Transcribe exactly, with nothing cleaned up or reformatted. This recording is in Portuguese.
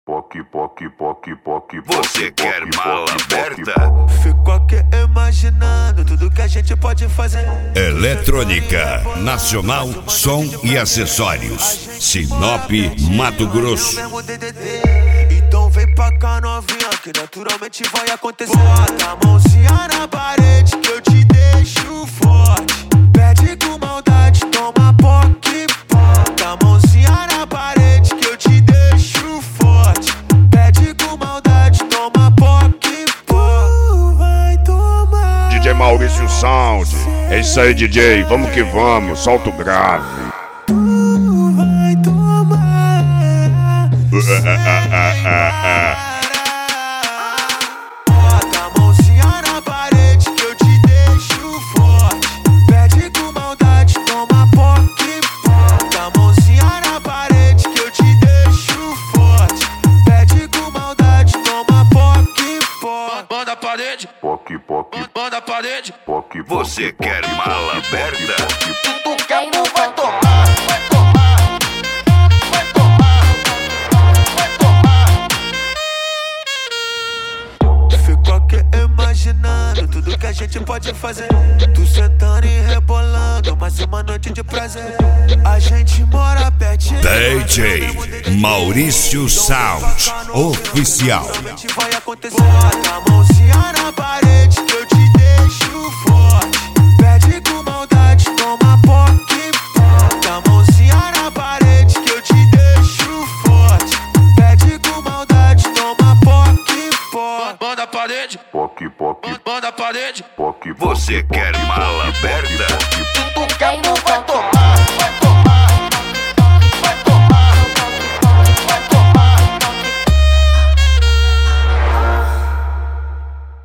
Poc, poc, poc, poc. Você quer mala aberta? Fico aqui imaginando tudo que a gente pode fazer. Eletrônica Nacional, som e acessórios. Sinop, Mato Grosso. Então vem pra cá, novinha, que naturalmente vai acontecer. Bota a mãozinha na parede que eu te deixo forte. Pede com maldade, toma poc, bota a mãozinha na parede que eu te deixo forte. Pede com maldade, toma poc, pó. Vai tomar. D J Maurício Sound. É isso aí, D J. Vamos que vamos. Solta o grave. Vai tomar. Bota a mãozinha na parede que eu te deixo forte. Pede com maldade, toma poc, bota a mãozinha na parede que eu te deixo forte. Pede com maldade, toma poc, pó. Banda parede, Poc, poc, banda parede. poc. Você quer mala aberta? Tu quer, tu vai tomar, vai tomar, vai tomar, vai tomar. Fico aqui imaginando tudo que a gente pode fazer. Tu sentando e rebolando, mais uma noite de prazer. A gente mora pertinho. D J Maurício Sound Oficial. Vai acontecer. Bota a mãozinha na parede que eu te deixo forte. Pede com maldade, toma poc, bota a mãozinha na parede que eu te deixo forte. Pede com maldade, toma poc, pó. Banda parede, Poc, poc, banda parede. poc. Você quer mala aberta?